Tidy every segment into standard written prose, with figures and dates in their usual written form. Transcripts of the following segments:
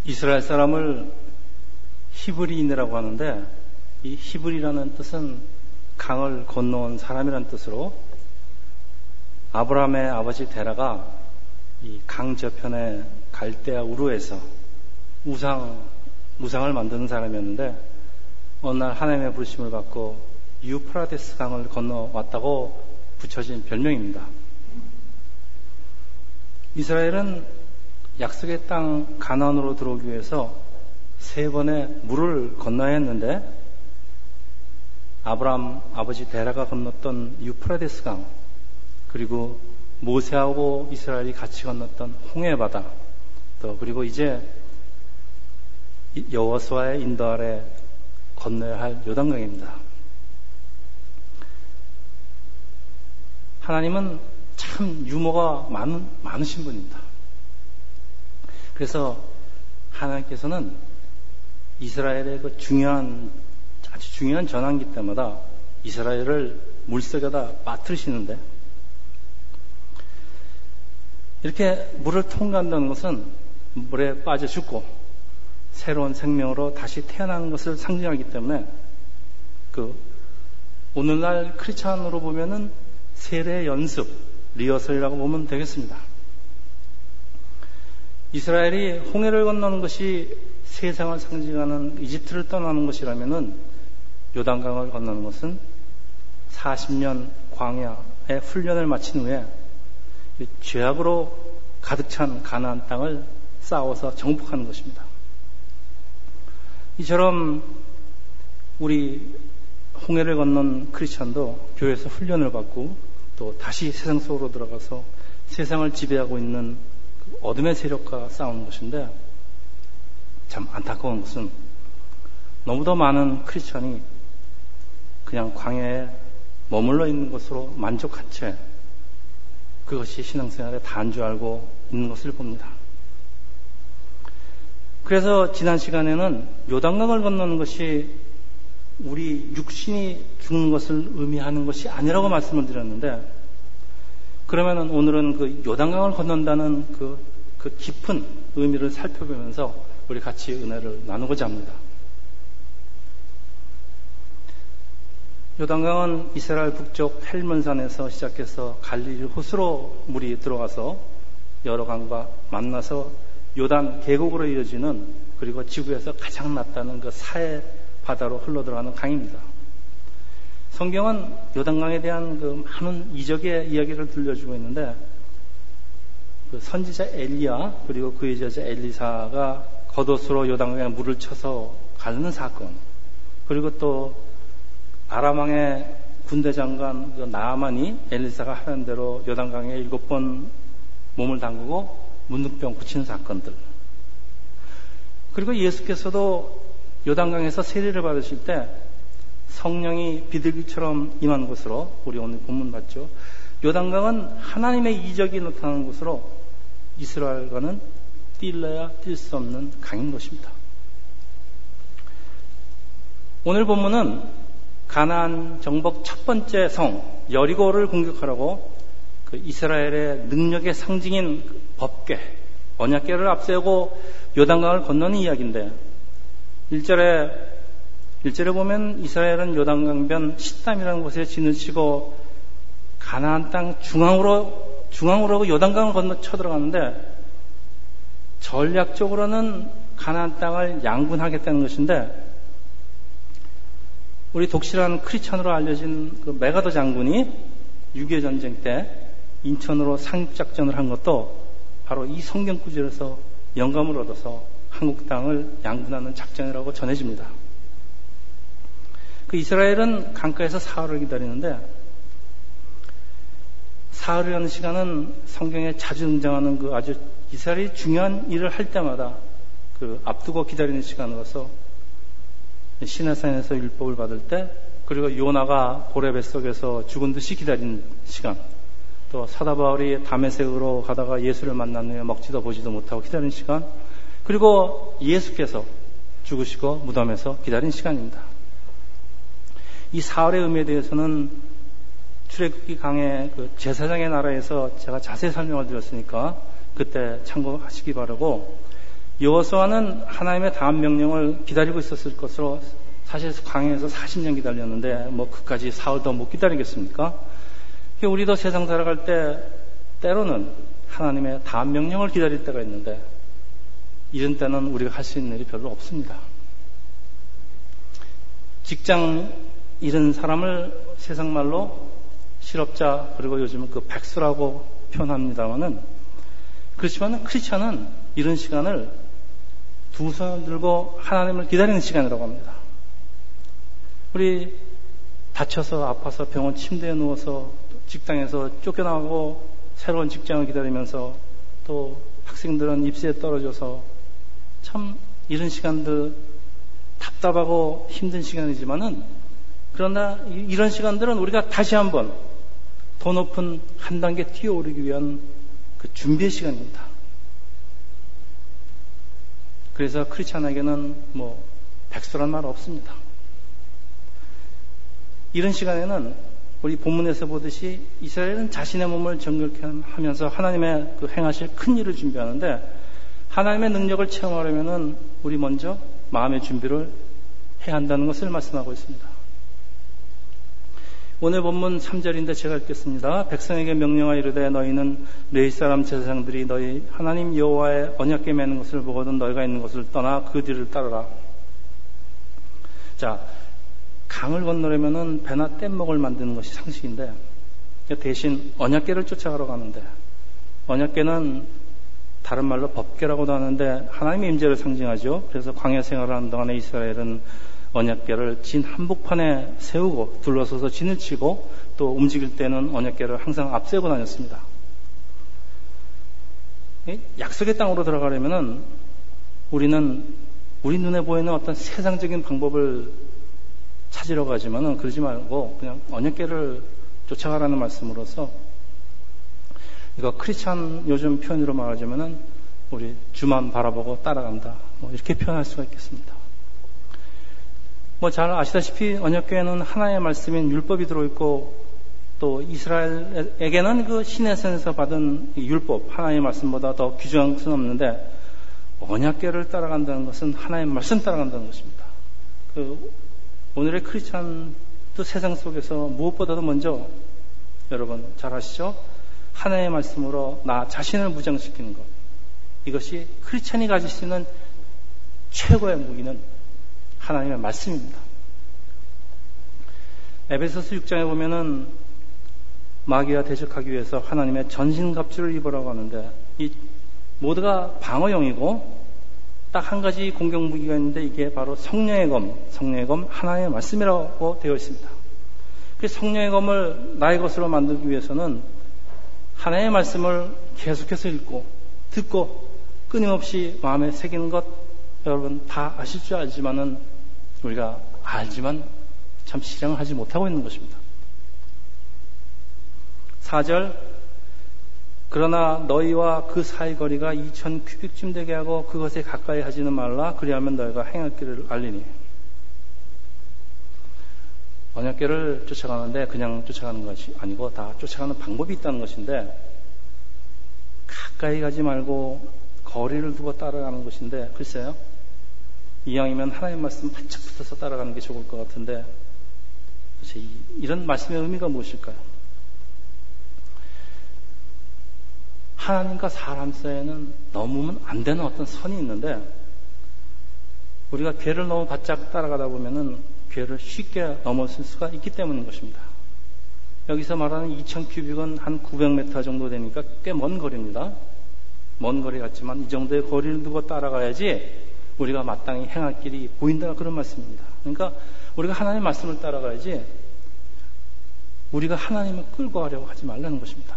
이스라엘 사람을 히브리인이라고 하는데, 이 히브리라는 뜻은 강을 건너온 사람이라는 뜻으로, 아브라함의 아버지 데라가 이 강 저편에 갈대아 우르에서 우상을 만드는 사람이었는데, 어느 날 하나님의 부르심을 받고 유프라데스 강을 건너왔다고 붙여진 별명입니다. 이스라엘은 약속의 땅 가나안으로 들어오기 위해서 3번의 물을 건너야 했는데, 아브라함 아버지 데라가 건넜던 유프라데스 강, 그리고 모세하고 이스라엘이 같이 건넜던 홍해 바다, 또 그리고 이제 여호수아의 인도 아래 건너야 할 요단강입니다. 하나님은 참 유머가 많으신 분입니다. 그래서 하나님께서는 이스라엘의 그 아주 중요한 전환기 때마다 이스라엘을 물속에다 빠뜨리시는데, 이렇게 물을 통과한다는 것은 물에 빠져 죽고 새로운 생명으로 다시 태어나는 것을 상징하기 때문에, 오늘날 크리스찬으로 보면은 세례 연습, 리허설이라고 보면 되겠습니다. 이스라엘이 홍해를 건너는 것이 세상을 상징하는 이집트를 떠나는 것이라면은, 요단강을 건너는 것은 40년 광야의 훈련을 마친 후에 죄악으로 가득 찬 가나안 땅을 싸워서 정복하는 것입니다. 이처럼 우리 홍해를 건넌 크리스찬도 교회에서 훈련을 받고 또 다시 세상 속으로 들어가서 세상을 지배하고 있는 어둠의 세력과 싸우는 것인데, 참 안타까운 것은 너무도 많은 크리스찬이 그냥 광야에 머물러 있는 것으로 만족한 채 그것이 신앙생활의 다인 줄 알고 있는 것을 봅니다. 그래서 지난 시간에는 요단강을 건너는 것이 우리 육신이 죽는 것을 의미하는 것이 아니라고 말씀을 드렸는데, 그러면은 오늘은 그 요단강을 건넌다는 그 깊은 의미를 살펴보면서 우리 같이 은혜를 나누고자 합니다. 요단강은 이스라엘 북쪽 헬몬산에서 시작해서 갈릴리 호수로 물이 들어가서 여러 강과 만나서 요단 계곡으로 이어지는, 그리고 지구에서 가장 낮다는 그 사해 바다로 흘러들어가는 강입니다. 성경은 요단강에 대한 그 많은 이적의 이야기를 들려주고 있는데, 그 선지자 엘리야 그리고 그의 제자 엘리사가 겉옷으로 요단강에 물을 쳐서 가르는 사건, 그리고 또 아람왕의 군대 장관 그 나아만이 엘리사가 하는 대로 요단강에 7번 몸을 담그고 문둥병 고치는 사건들, 그리고 예수께서도 요단강에서 세례를 받으실 때 성령이 비둘기처럼 임한 곳으로, 우리 오늘 본문 봤죠. 요단강은 하나님의 이적이 나타나는 곳으로 이스라엘과는 뛸래야 뛸 수 없는 강인 것입니다. 오늘 본문은 가나안 정복 첫 번째 성 여리고를 공격하라고 그 이스라엘의 능력의 상징인 법궤, 언약궤를 앞세우고 요단강을 건너는 이야기인데, 1절에 보면 이스라엘은 요단강변 시담이라는 곳에 진을 치고 가나안 땅 중앙으로 요단강을 건너 쳐들어가는데, 전략적으로는 가나안 땅을 양분하겠다는 것인데, 우리 독실한 크리스천으로 알려진 그 메가더 장군이 6.25 전쟁 때 인천으로 상륙작전을 한 것도 바로 이 성경 구절에서 영감을 얻어서 한국 땅을 양분하는 작전이라고 전해집니다. 그 이스라엘은 강가에서 사흘을 기다리는데, 사흘이라는 시간은 성경에 자주 등장하는 그 아주 이스라엘이 중요한 일을 할 때마다 그 앞두고 기다리는 시간으로서, 시내산에서 율법을 받을 때, 그리고 요나가 고래 뱃속에서 죽은 듯이 기다리는 시간, 또 사도 바울이 다메섹으로 가다가 예수를 만난 후에 먹지도 보지도 못하고 기다리는 시간, 그리고 예수께서 죽으시고 무덤에서 기다리는 시간입니다. 이 사흘의 의미에 대해서는 출애굽기 강의 그 제사장의 나라에서 제가 자세히 설명을 드렸으니까 그때 참고하시기 바라고, 여호수아는 하나님의 다음 명령을 기다리고 있었을 것으로 사실 광야에서 40년 기다렸는데 뭐 그까지 사흘 더 못 기다리겠습니까? 우리도 세상 살아갈 때 때로는 하나님의 다음 명령을 기다릴 때가 있는데 이런 때는 우리가 할 수 있는 일이 별로 없습니다. 직장 잃은 사람을 세상 말로 실업자, 그리고 요즘은 그 백수라고 표현합니다만은, 그렇지만 크리스천은 이런 시간을 두 손을 들고 하나님을 기다리는 시간이라고 합니다. 우리 다쳐서 아파서 병원 침대에 누워서 직장에서 쫓겨나고 새로운 직장을 기다리면서, 또 학생들은 입시에 떨어져서 참 이런 시간들 답답하고 힘든 시간이지만은, 그러나 이런 시간들은 우리가 다시 한번 더 높은 한 단계 뛰어오르기 위한 그 준비의 시간입니다. 그래서 크리스찬에게는 뭐 백수란 말 없습니다. 이런 시간에는 우리 본문에서 보듯이 이스라엘은 자신의 몸을 정결케 하면서 하나님의 그 행하실 큰 일을 준비하는데, 하나님의 능력을 체험하려면은 우리 먼저 마음의 준비를 해야 한다는 것을 말씀하고 있습니다. 오늘 본문 3절인데 제가 읽겠습니다. 백성에게 명령하여 이르되 너희는 레위 사람 제사장들이 너희 하나님 여호와의 언약궤 매는 것을 보거든 너희가 있는 곳을 떠나 그 뒤를 따르라. 자, 강을 건너려면은 배나 뗏목을 만드는 것이 상식인데, 대신 언약궤를 쫓아가러 가는데, 언약궤는 다른 말로 법궤라고도 하는데 하나님의 임재를 상징하죠. 그래서 광야 생활을 하는 동안에 이스라엘은 언약궤를 진 한복판에 세우고 둘러서서 진을 치고, 또 움직일 때는 언약궤를 항상 앞세우고 다녔습니다. 약속의 땅으로 들어가려면은 우리는 우리 눈에 보이는 어떤 세상적인 방법을 찾으러 가지만은 그러지 말고 그냥 언약궤를 쫓아가라는 말씀으로서, 이거 크리스찬 요즘 표현으로 말하자면은 우리 주만 바라보고 따라간다, 뭐 이렇게 표현할 수가 있겠습니다. 뭐 잘 아시다시피 언약궤에는 하나의 말씀인 율법이 들어있고, 또 이스라엘에게는 그 시내산에서 받은 율법, 하나의 말씀보다 더 귀중한 것은 없는데, 언약궤를 따라간다는 것은 하나의 말씀 따라간다는 것입니다. 오늘의 크리스찬도 세상 속에서 무엇보다도 먼저, 여러분 잘 아시죠? 하나의 말씀으로 나 자신을 무장시키는 것, 이것이 크리스찬이 가질 수 있는 최고의 무기는 하나님의 말씀입니다. 에베소서 6장에 보면은 마귀와 대적하기 위해서 하나님의 전신갑주를 입으라고 하는데, 이 모두가 방어용이고 딱 한 가지 공격 무기가 있는데, 이게 바로 성령의 검 하나님의 말씀이라고 되어 있습니다. 그 성령의 검을 나의 것으로 만들기 위해서는 하나님의 말씀을 계속해서 읽고 듣고 끊임없이 마음에 새기는 것, 여러분 다 아실 줄 알지만은 우리가 알지만 참 실행을 하지 못하고 있는 것입니다. 4절, 그러나 너희와 그 사이 거리가 2000 규빗쯤 되게 하고 그것에 가까이 하지는 말라. 그리하면 너희가 행할 길을 알리니. 언약궤를 쫓아가는데 그냥 쫓아가는 것이 아니고 다 쫓아가는 방법이 있다는 것인데, 가까이 가지 말고 거리를 두고 따라가는 것인데, 글쎄요, 이왕이면 하나님 말씀 바짝 붙어서 따라가는 게 좋을 것 같은데, 도대체 이런 말씀의 의미가 무엇일까요? 하나님과 사람 사이에는 넘으면 안 되는 어떤 선이 있는데, 우리가 궤를 너무 바짝 따라가다 보면은 궤를 쉽게 넘어설 수가 있기 때문인 것입니다. 여기서 말하는 2000 큐빅은 한 900m 정도 되니까 꽤 먼 거리입니다. 먼 거리 같지만 이 정도의 거리를 두고 따라가야지 우리가 마땅히 행할 길이 보인다, 그런 말씀입니다. 그러니까 우리가 하나님의 말씀을 따라가야지 우리가 하나님을 끌고 가려고 하지 말라는 것입니다.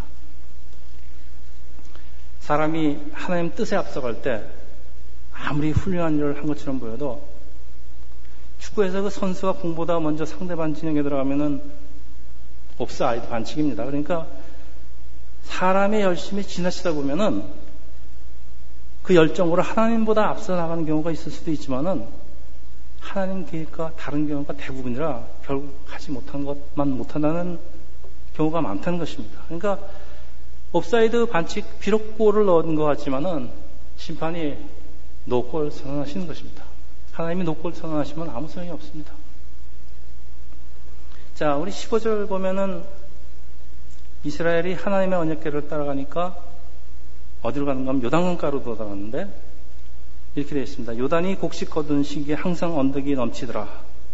사람이 하나님 뜻에 앞서갈 때 아무리 훌륭한 일을 한 것처럼 보여도, 축구에서 그 선수가 공보다 먼저 상대방 진영에 들어가면은 옵사이드 반칙입니다. 그러니까 사람의 열심히 지나치다 보면은 그 열정으로 하나님보다 앞서 나가는 경우가 있을 수도 있지만은, 하나님 계획과 다른 경우가 대부분이라 결국 하지 못한 것만 못한다는 경우가 많다는 것입니다. 그러니까 옵사이드 반칙, 비록 골을 넣은 것 같지만은 심판이 노골 선언하시는 것입니다. 하나님이 노골 선언하시면 아무 소용이 없습니다. 자, 우리 15절 보면은 이스라엘이 하나님의 언약궤를 따라가니까 어디로 가는가 하면 요단강가로 돌아가는데 이렇게 되어 있습니다. 요단이 곡식 거둔 시기에 항상 언덕이 넘치더라.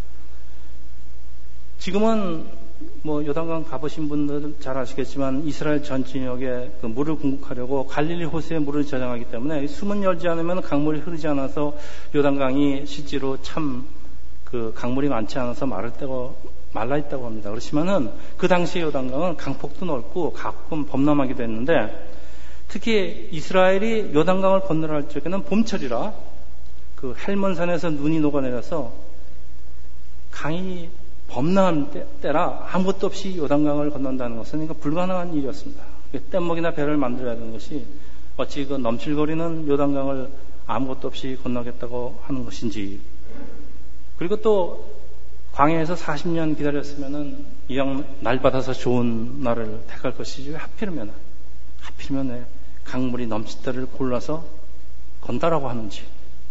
지금은 요단강 가보신 분들 잘 아시겠지만 이스라엘 전 진역에 그 물을 궁극하려고 갈릴리 호수에 물을 저장하기 때문에 수문 열지 않으면 강물이 흐르지 않아서 요단강이 실제로 참 그 강물이 많지 않아서 말라 있다고 합니다. 그렇지만은 그 당시에 요단강은 강폭도 넓고 가끔 범람하기도 했는데 특히 이스라엘이 요단강을 건너려 할 적에는 봄철이라 그 헬몬산에서 눈이 녹아내려서 강이 범람한 때라 아무것도 없이 요단강을 건넌다는 것은 그러니까 불가능한 일이었습니다. 뗏목이나 배를 만들어야 하는 것이 어찌 그 넘칠거리는 요단강을 아무것도 없이 건너겠다고 하는 것인지, 그리고 또 광야에서 40년 기다렸으면은 이왕 날 받아서 좋은 날을 택할 것이지 하필이면 왜 강물이 넘칠 때를 골라서 건다라고 하는지.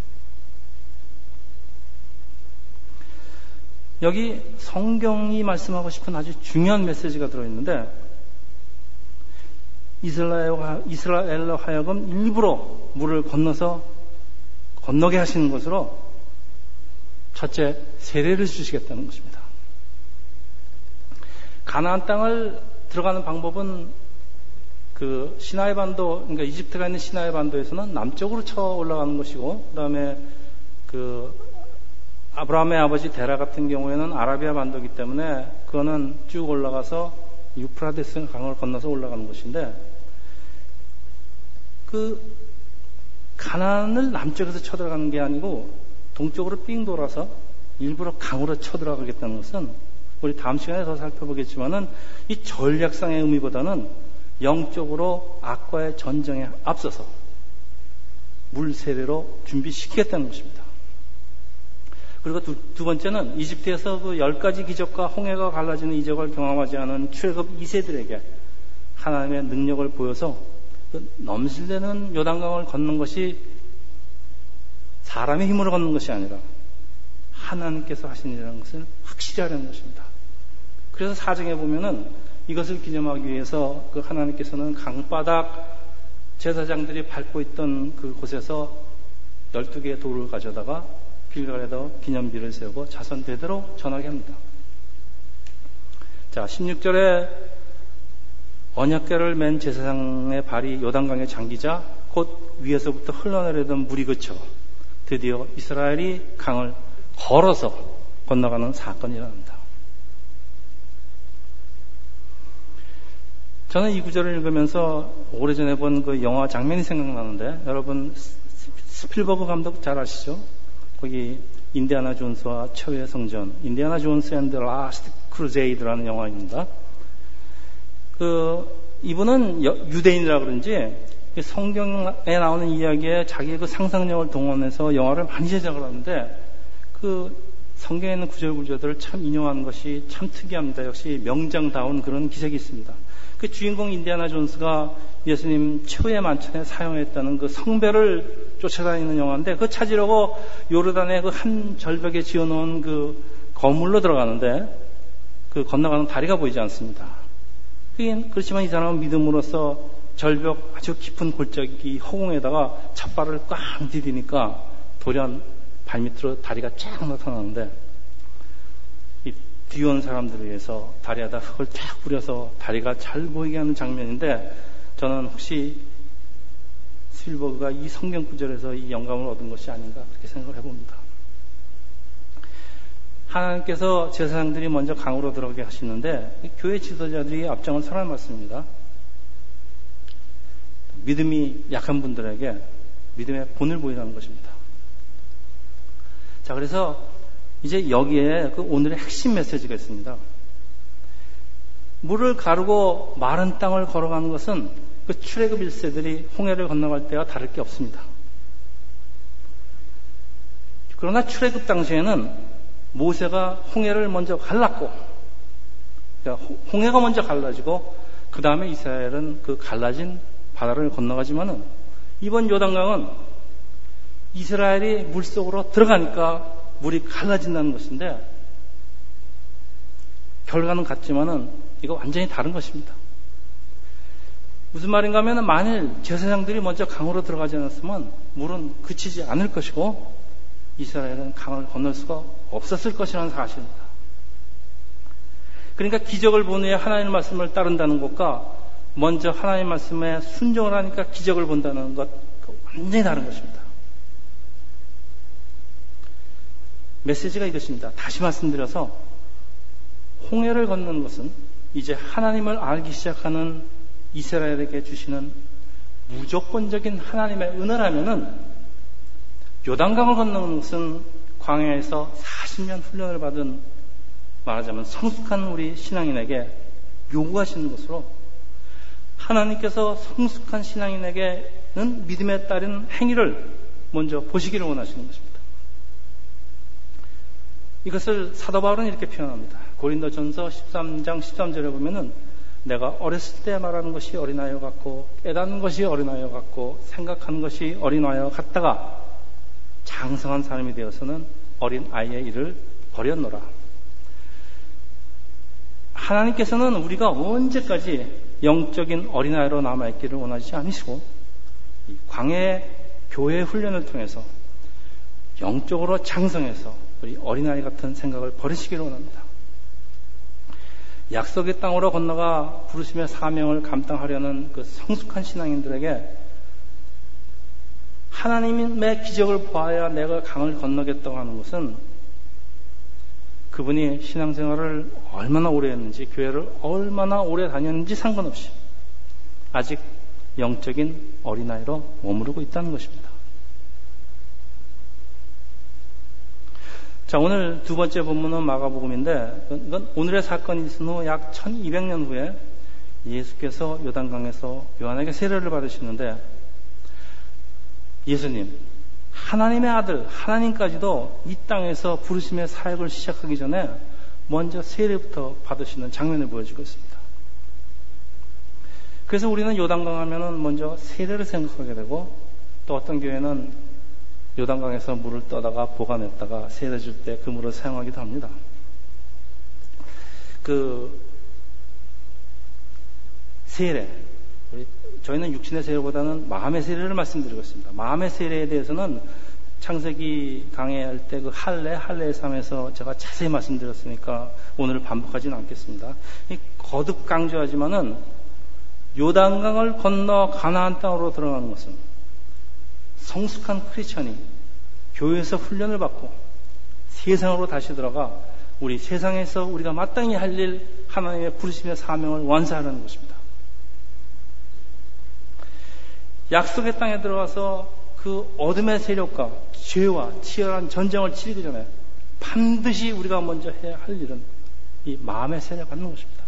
여기 성경이 말씀하고 싶은 아주 중요한 메시지가 들어있는데 이스라엘로 하여금 일부러 물을 건너게 하시는 것으로 첫째, 세례를 주시겠다는 것입니다. 가나안 땅을 들어가는 방법은 그 시나이 반도, 그러니까 이집트가 있는 시나이 반도에서는 남쪽으로 쳐 올라가는 것이고, 그 다음에 그 아브라함의 아버지 데라 같은 경우에는 아라비아 반도이기 때문에 그거는 쭉 올라가서 유프라데스 강을 건너서 올라가는 것인데, 그 가나안을 남쪽에서 쳐들어가는 게 아니고 동쪽으로 삥 돌아서 일부러 강으로 쳐들어가겠다는 것은 우리 다음 시간에 더 살펴보겠지만은 이 전략상의 의미보다는 영적으로 악과의 전쟁에 앞서서 물 세례로 준비시키겠다는 것입니다. 그리고 두 번째는 이집트에서 그 10가지 기적과 홍해가 갈라지는 이적을 경험하지 않은 출애굽 2세들에게 하나님의 능력을 보여서 그 넘실대는 요단강을 걷는 것이 사람의 힘으로 걷는 것이 아니라 하나님께서 하신 일이라는 것을 확실히 하려는 것입니다. 그래서 사정에 보면은 이것을 기념하기 위해서 그 하나님께서는 강바닥 제사장들이 밟고 있던 그 곳에서 12개의 돌을 가져다가 길갈에도 기념비를 세우고 자손 대대로 전하게 합니다. 자, 16절에 언약궤를 맨 제사장의 발이 요단강에 잠기자 곧 위에서부터 흘러내리던 물이 그쳐 드디어 이스라엘이 강을 걸어서 건너가는 사건이 일어납니다. 저는 이 구절을 읽으면서 오래전에 본 그 영화 장면이 생각나는데, 여러분 스필버그 감독 잘 아시죠? 거기 인디아나 존스와 최후의 성전, 인디아나 존스 앤드 라스트 크루제이드라는 영화입니다. 이분은 유대인이라 그런지 성경에 나오는 이야기에 자기의 그 상상력을 동원해서 영화를 많이 제작을 하는데 그 성경에 있는 구절구절들을 참 인용하는 것이 참 특이합니다. 역시 명장다운 그런 기색이 있습니다. 그 주인공 인디아나 존스가 예수님 최후의 만찬에 사용했다는 그 성배를 쫓아다니는 영화인데, 그거 찾으려고 요르단의 그 한 절벽에 지어놓은 그 거물로 들어가는데 그 건너가는 다리가 보이지 않습니다. 그렇지만 이 사람은 믿음으로써 절벽 아주 깊은 골짜기 허공에다가 첫발을 꽝 디디니까 돌연 발밑으로 다리가 쫙 나타나는데, 이 뒤온 사람들을 위해서 다리에다 흙을 쫙 뿌려서 다리가 잘 보이게 하는 장면인데, 저는 혹시 스필버그가 이 성경 구절에서 이 영감을 얻은 것이 아닌가 그렇게 생각을 해봅니다. 하나님께서 제사장들이 먼저 강으로 들어가게 하시는데 교회 지도자들이 앞장을 서라 말씀입니다. 믿음이 약한 분들에게 믿음의 본을 보이라는 것입니다. 자, 그래서 이제 여기에 그 오늘의 핵심 메시지가 있습니다. 물을 가르고 마른 땅을 걸어가는 것은 그 출애굽 1세들이 홍해를 건너갈 때와 다를 게 없습니다. 그러나 출애굽 당시에는 모세가 홍해를 먼저 갈랐고, 그러니까 홍해가 먼저 갈라지고 그 다음에 이스라엘은 그 갈라진 바다를 건너가지만은 이번 요단강은 이스라엘이 물속으로 들어가니까 물이 갈라진다는 것인데, 결과는 같지만은 이거 완전히 다른 것입니다. 무슨 말인가 하면, 만일 제사장들이 먼저 강으로 들어가지 않았으면 물은 그치지 않을 것이고 이스라엘은 강을 건널 수가 없었을 것이라는 사실입니다. 그러니까 기적을 본 후에 하나님의 말씀을 따른다는 것과 먼저 하나님의 말씀에 순종을 하니까 기적을 본다는 것, 완전히 다른 것입니다. 메시지가 이것입니다. 다시 말씀드려서, 홍해를 건너는 것은 이제 하나님을 알기 시작하는 이스라엘에게 주시는 무조건적인 하나님의 은혜라면은, 요단강을 건너는 것은 광야에서 40년 훈련을 받은, 말하자면 성숙한 우리 신앙인에게 요구하시는 것으로, 하나님께서 성숙한 신앙인에게는 믿음에 따른 행위를 먼저 보시기를 원하시는 것입니다. 이것을 사도 바울은 이렇게 표현합니다. 고린도전서 13장 13절에 보면은, 내가 어렸을 때 말하는 것이 어린아이와 같고 깨닫는 것이 어린아이와 같고 생각하는 것이 어린아이와 같다가 장성한 사람이 되어서는 어린아이의 일을 버렸노라. 하나님께서는 우리가 언제까지 영적인 어린아이로 남아있기를 원하지 않으시고, 광야의 교회 훈련을 통해서 영적으로 장성해서 우리 어린아이 같은 생각을 버리시기를 원합니다. 약속의 땅으로 건너가 부르심의 사명을 감당하려는 그 성숙한 신앙인들에게 하나님의 기적을 보아야 내가 강을 건너겠다고 하는 것은, 그분이 신앙생활을 얼마나 오래 했는지, 교회를 얼마나 오래 다녔는지 상관없이 아직 영적인 어린아이로 머무르고 있다는 것입니다. 자, 오늘 두 번째 본문은 마가복음인데, 이건 오늘의 사건이 있은 후 약 1200년 후에 예수께서 요단강에서 요한에게 세례를 받으시는데, 예수님, 하나님의 아들, 하나님까지도 이 땅에서 부르심의 사역을 시작하기 전에 먼저 세례부터 받으시는 장면을 보여주고 있습니다. 그래서 우리는 요단강 하면은 먼저 세례를 생각하게 되고, 또 어떤 교회는 요단강에서 물을 떠다가 보관했다가 세례 줄 때 그 물을 사용하기도 합니다. 세례, 저희는 육신의 세례보다는 마음의 세례를 말씀드리고 있습니다. 마음의 세례에 대해서는 창세기 강의할 때 그 할례의 삶에서 제가 자세히 말씀드렸으니까 오늘 반복하지는 않겠습니다. 거듭 강조하지만은, 요단강을 건너 가나안 땅으로 들어가는 것은 성숙한 크리스천이 교회에서 훈련을 받고 세상으로 다시 들어가 우리 세상에서 우리가 마땅히 할 일, 하나님의 부르심의 사명을 완수하는 것입니다. 약속의 땅에 들어가서 그 어둠의 세력과 죄와 치열한 전쟁을 치르기 전에 반드시 우리가 먼저 해야 할 일은 이 마음의 세례를 받는 것입니다.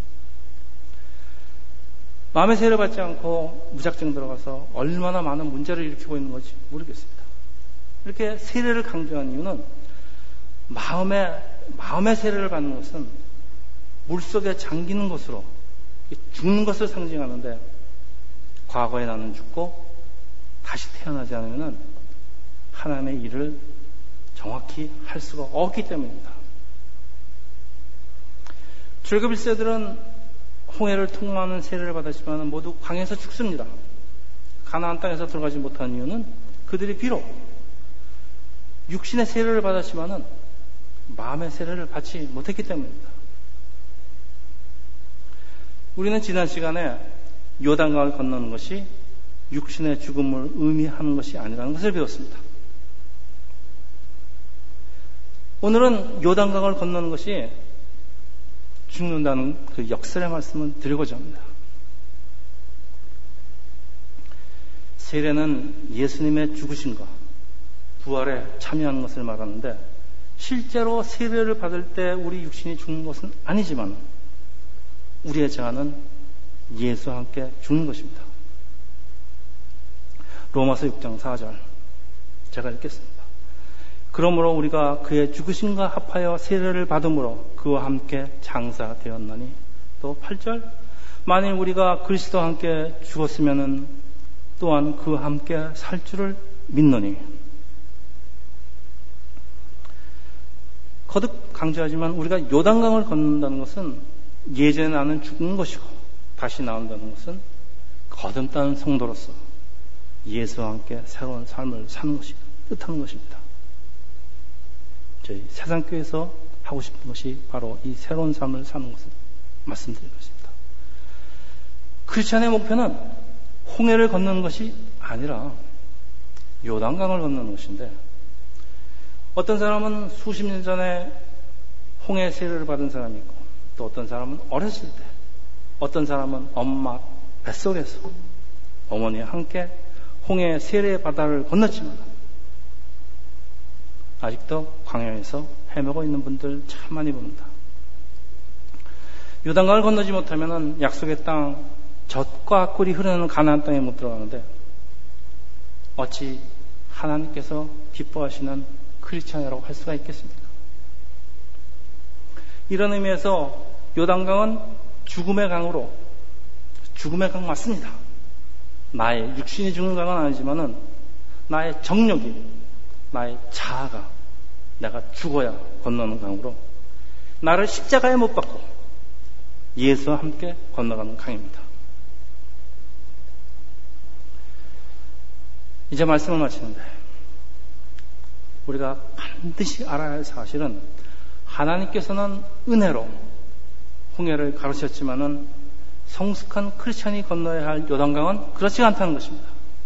마음의 세례를 받지 않고 무작정 들어가서 얼마나 많은 문제를 일으키고 있는 건지 모르겠습니다. 이렇게 세례를 강조한 이유는, 마음의 세례를 받는 것은 물속에 잠기는 것으로 죽는 것을 상징하는데, 과거에 나는 죽고 다시 태어나지 않으면 하나님의 일을 정확히 할 수가 없기 때문입니다. 출애굽 1세들은 홍해를 통과하는 세례를 받았지만 모두 광야에서 죽습니다. 가나안 땅에서 들어가지 못한 이유는 그들이 비록 육신의 세례를 받았지만 마음의 세례를 받지 못했기 때문입니다. 우리는 지난 시간에 요단강을 건너는 것이 육신의 죽음을 의미하는 것이 아니라는 것을 배웠습니다. 오늘은 요단강을 건너는 것이 죽는다는 그 역설의 말씀을 드리고자 합니다. 세례는 예수님의 죽으심과 부활에 참여하는 것을 말하는데, 실제로 세례를 받을 때 우리 육신이 죽는 것은 아니지만 우리의 자아는 예수와 함께 죽는 것입니다. 로마서 6장 4절 제가 읽겠습니다. 그러므로 우리가 그의 죽으심과 합하여 세례를 받음으로 그와 함께 장사되었나니. 또 8절, 만일 우리가 그리스도와 함께 죽었으면 또한 그와 함께 살 줄을 믿노니. 거듭 강조하지만 우리가 요단강을 건넌다는 것은 예전에 나는 죽는 것이고 다시 나온다는 것은 거듭난 성도로서 예수와 함께 새로운 삶을 사는 것이 뜻하는 것입니다. 저희 세상교회에서 하고 싶은 것이 바로 이 새로운 삶을 사는 것을 말씀드린 것입니다. 크리스천의 목표는 홍해를 건너는 것이 아니라 요단강을 건너는 것인데, 어떤 사람은 수십 년 전에 홍해 세례를 받은 사람이 있고, 또 어떤 사람은 어렸을 때, 어떤 사람은 엄마 뱃속에서 어머니와 함께 홍해 세례의 바다를 건넜지만 아직도 광야에서 헤매고 있는 분들 참 많이 봅니다. 요단강을 건너지 못하면 약속의 땅, 젖과 꿀이 흐르는 가나안 땅에 못 들어가는데 어찌 하나님께서 기뻐하시는 크리스찬이라고 할 수가 있겠습니까? 이런 의미에서 요단강은 죽음의 강으로, 죽음의 강 맞습니다. 나의 육신이 죽는 강은 아니지만은 나의 정력이, 나의 자아가 내가 죽어야 건너는 강으로, 나를 십자가에 못 박고 예수와 함께 건너가는 강입니다. 이제 말씀을 마치는데, 우리가 반드시 알아야 할 사실은 하나님께서는 은혜로 홍해를 가르쳤지만은 성숙한 크리스찬이 건너야 할 요단강은 그렇지 않다는 것입니다.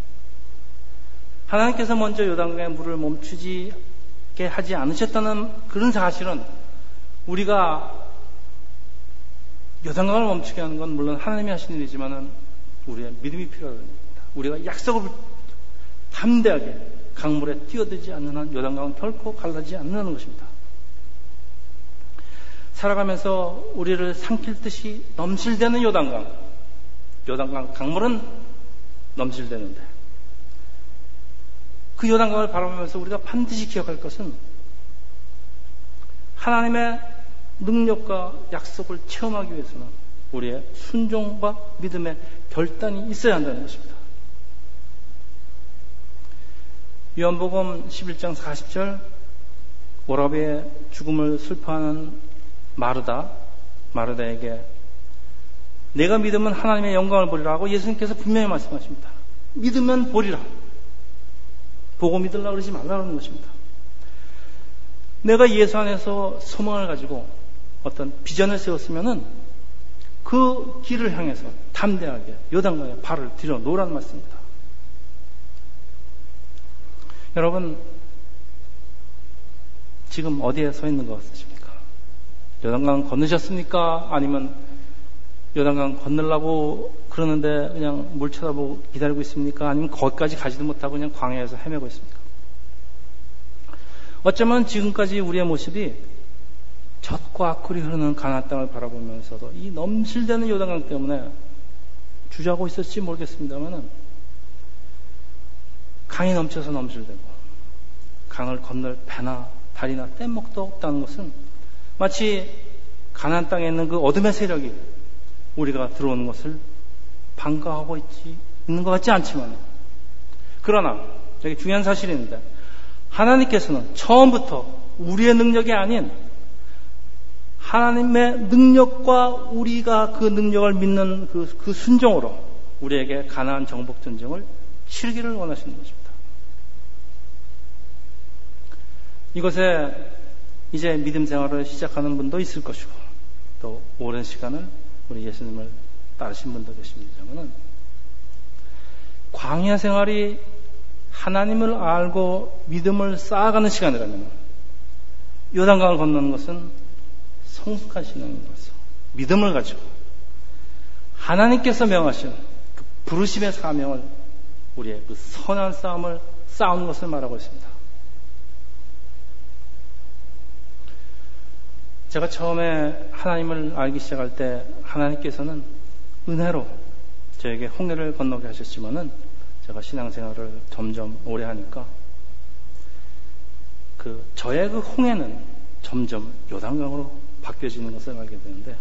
하나님께서 먼저 요단강에 물을 멈추게 하지 않으셨다는 그런 사실은, 우리가 요단강을 멈추게 하는 건 물론 하나님이 하신 일이지만은 우리의 믿음이 필요합니다. 우리가 약속을 담대하게 강물에 뛰어들지 않는 한 요단강은 결코 갈라지지 않는다는 것입니다. 살아가면서 우리를 삼킬 듯이 넘실대는 요단강 강물은 넘실대는데, 그 요단강을 바라보면서 우리가 반드시 기억할 것은 하나님의 능력과 약속을 체험하기 위해서는 우리의 순종과 믿음의 결단이 있어야 한다는 것입니다. 요한복음 11장 40절, 오라비의 죽음을 슬퍼하는 마르다에게 내가 믿으면 하나님의 영광을 보리라 하고 예수님께서 분명히 말씀하십니다. 믿으면 보리라. 보고 믿으려고 그러지 말라는 것입니다. 내가 예수 안에서 소망을 가지고 어떤 비전을 세웠으면은 그 길을 향해서 담대하게 요단강에 발을 들여 놓으라는 말씀입니다. 여러분, 지금 어디에 서 있는 것 같으십니까? 요단강 건너셨습니까? 아니면 요단강 건너려고 그러는데 그냥 물 쳐다보고 기다리고 있습니까? 아니면 거기까지 가지도 못하고 그냥 광야에서 헤매고 있습니까? 어쩌면 지금까지 우리의 모습이 젖과 꿀이 흐르는 가나안 땅을 바라보면서도 이 넘실대는 요단강 때문에 주저하고 있었을지 모르겠습니다만은, 강이 넘쳐서 넘실대고 강을 건널 배나 다리나 뗏목도 없다는 것은 마치 가나안 땅에 있는 그 어둠의 세력이 우리가 들어오는 것을 반가워하고 있는 것 같지 않지만, 그러나 되게 중요한 사실인데, 하나님께서는 처음부터 우리의 능력이 아닌 하나님의 능력과 우리가 그 능력을 믿는 그 순종으로 우리에게 가나안 정복 전쟁을 치르기를 원하시는 것입니다. 이것에 이제 믿음 생활을 시작하는 분도 있을 것이고, 또 오랜 시간을 우리 예수님을 따르신 분도 계십니다만은, 광야 생활이 하나님을 알고 믿음을 쌓아가는 시간이라면 요단강을 건너는 것은 성숙한 신앙인 것으로 믿음을 가지고 하나님께서 명하신 그 부르심의 사명을, 우리의 그 선한 싸움을 싸우는 것을 말하고 있습니다. 제가 처음에 하나님을 알기 시작할 때 하나님께서는 은혜로 저에게 홍해를 건너게 하셨지만은, 제가 신앙생활을 점점 오래 하니까 저의 그 홍해는 점점 요단강으로 바뀌어지는 것을 알게 되는데,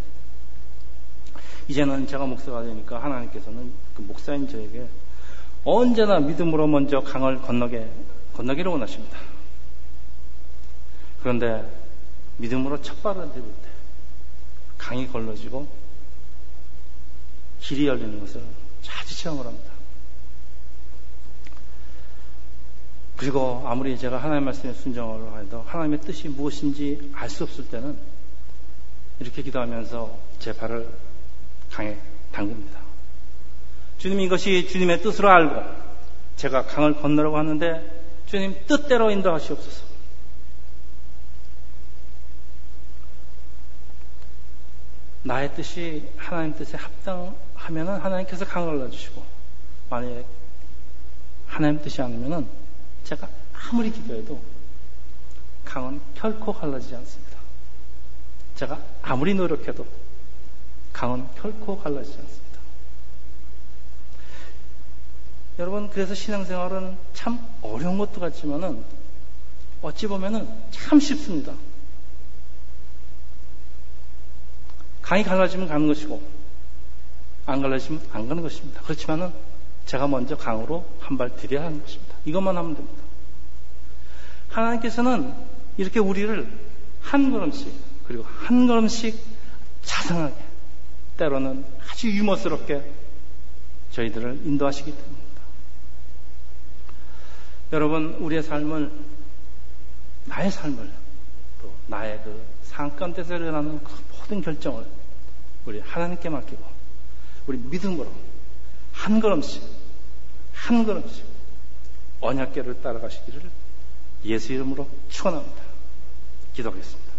이제는 제가 목사가 되니까 하나님께서는 그 목사인 저에게 언제나 믿음으로 먼저 강을 건너기를 원하십니다. 그런데 믿음으로 첫 발을 내딜 때 강이 걸러지고 길이 열리는 것을 자주 체험을 합니다. 그리고 아무리 제가 하나님의 말씀에 순종을 해도 하나님의 뜻이 무엇인지 알 수 없을 때는 이렇게 기도하면서 제 발을 강에 담깁니다. 주님, 이것이 주님의 뜻으로 알고 제가 강을 건너려고 하는데 주님 뜻대로 인도하시옵소서. 나의 뜻이 하나님 뜻에 합당하면은 하나님께서 강을 열어주시고, 만약에 하나님 뜻이 아니면은 제가 아무리 기도해도 강은 결코 갈라지지 않습니다. 제가 아무리 노력해도 강은 결코 갈라지지 않습니다. 여러분, 그래서 신앙생활은 참 어려운 것도 같지만은 어찌 보면은 참 쉽습니다. 강이 갈라지면 가는 것이고 안 갈라지면 안 가는 것입니다. 그렇지만은 제가 먼저 강으로 한 발 들여야 하는 것입니다. 이것만 하면 됩니다. 하나님께서는 이렇게 우리를 한 걸음씩, 그리고 한 걸음씩 자상하게, 때로는 아주 유머스럽게 저희들을 인도하시기 때문입니다. 여러분, 우리의 삶을, 나의 삶을, 또 나의 그 상권대에서 일어나는 그 모든 결정을 우리 하나님께 맡기고 우리 믿음으로 한 걸음씩 한 걸음씩 언약궤를 따라가시기를 예수 이름으로 축원합니다. 기도하겠습니다.